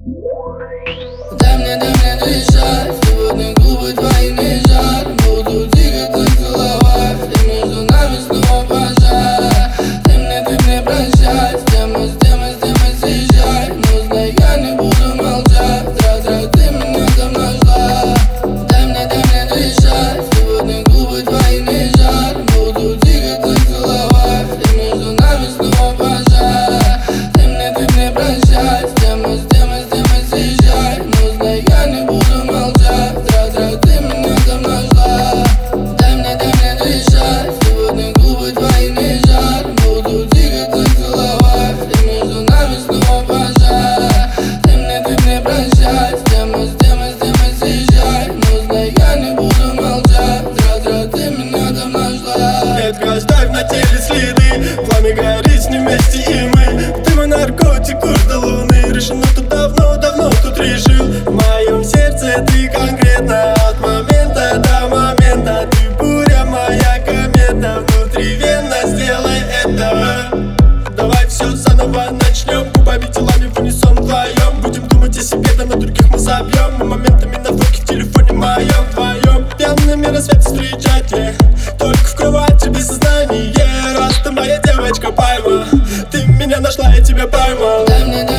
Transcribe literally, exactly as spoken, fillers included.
Дай мне, дай мне дышать, сегодня губы твои не жар. Буду дико так целовать, и между нами снова пожар. Ты мне, ты мне прощай, с темы, с темы, с темы съезжай. Но знай, я не буду молчать, тра-тра, ты меня там нашла. Дай мне, дай мне дышать, сегодня губы твои не жар. Буду дико так целовать, и между нами снова пожар. Ты мне, ты мне прощай, с темы, с темы, с темы съезжай. Но знай, я не буду молчать, тра-тра, ты меня там нашла. Дай мне, дай мне дышать, сегодня губы твои не жар. Буду дико так целовать, и между нами снова пожар. Ты мне, ты мне прощай, с темы, с темы, с темы съезжай. Но знай, я не буду молчать, тра-тра, ты меня там нашла. Детка, оставь на теле следы, пламя горит с ним вместе и мы. Ты мой наркотик, курс до луны. Решено тут давно, давно тут решил. В моем сердце ты конкретно, от момента до момента. Ты буря, моя комета, внутривенно сделай это. Давай все заново начнем, губами, телами в унисон вдвоем. Будем думать о себе, да на других мы забьем. Мы моментами на фотке в телефоне моем, твоем. Пьяными рассвет встречать, yeah. Только в кровати без сознания, yeah. Раз ты моя девочка, пойма, ты меня нашла, я тебя поймал. Дай мне, дай